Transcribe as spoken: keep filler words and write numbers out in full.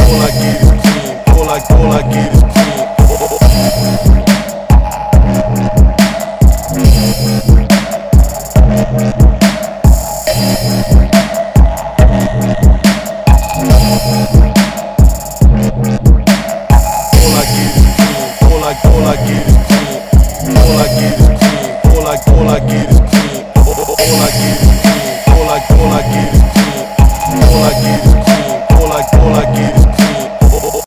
all I get is cream. All I, all I get is cream. All I get is cream. All I, all I get is cream. All I get is cream. All I, all I get is cream. All I get is cream. All I, all I get is cream. All I get is cream. All I, all I get is cream.